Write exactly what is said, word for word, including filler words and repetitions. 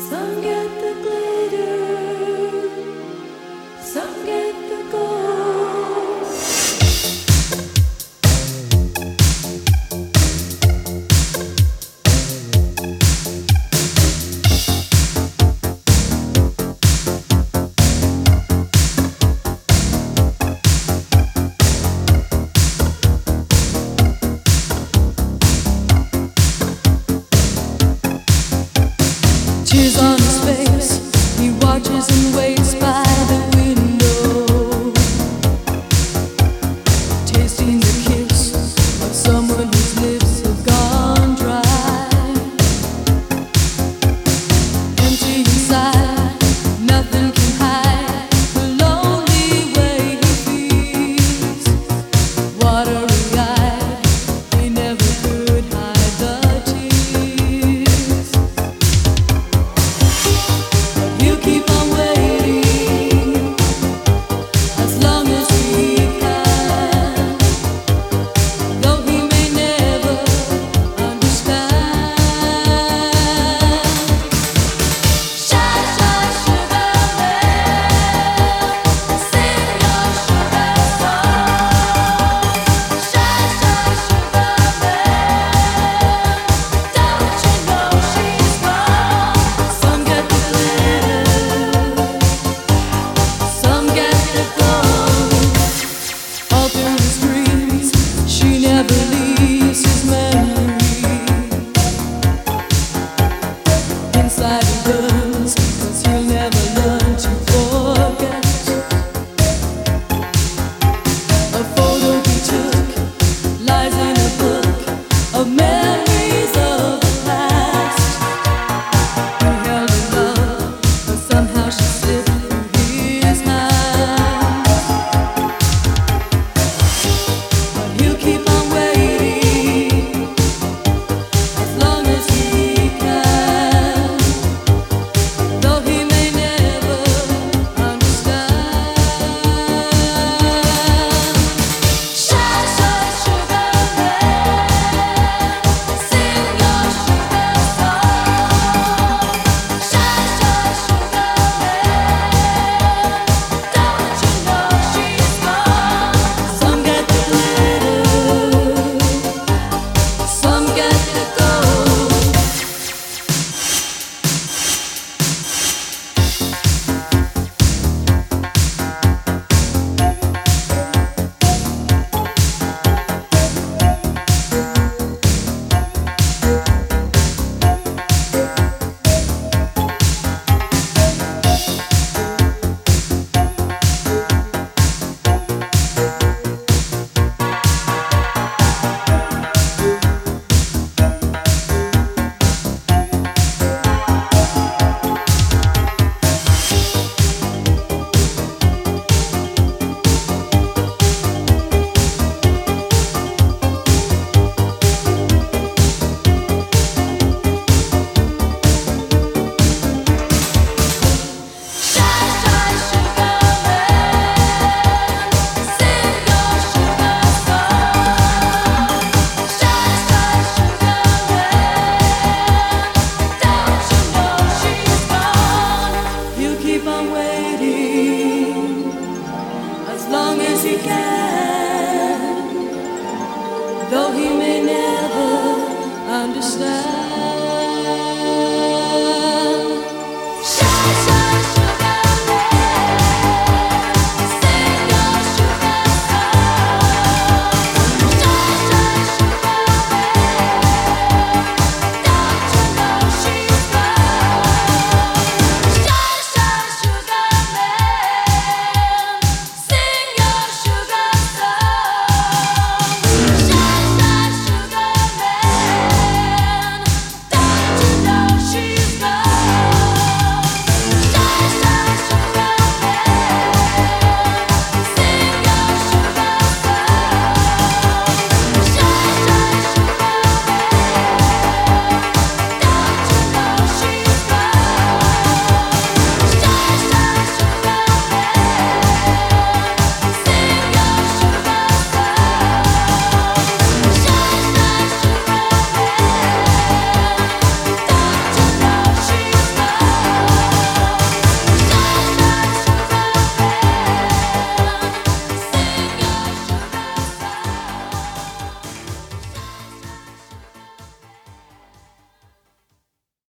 Some get the glitter, some get the gold. Tears on his face, he watches and waits by the window, tasting the kiss of someone whose lips have gone dry. Empty inside, nothing can hide the lonely way he feels. Watery-eyed, he never could hide the tears. You keep on waiting as long as he can, though he may never understand. Shy, shy, sugar man, sing your sugar song. Shy, shy, sugar man, don't you know she's gone? Some get the glitter, some get the gold. All through his dreams, she never leaves his memory. Inside he burns, 'cause he'll never learn to forget. A photo he took lies in a book of memories of the past. He held her love, but somehow she slipped through his hands. But he'll keep on waiting as long as he can, though he may never understand. Shy, shy, sugar man, sing your sugar song. Shy, shy, sugar man, don't you know she's gone? Some get the glitter, some get the gold. Shy, shy, sugar man, sing your sugar song. Shy, shy, sugar man, don't you know she's gone? You keep on waiting as long as he can, though he may never understand.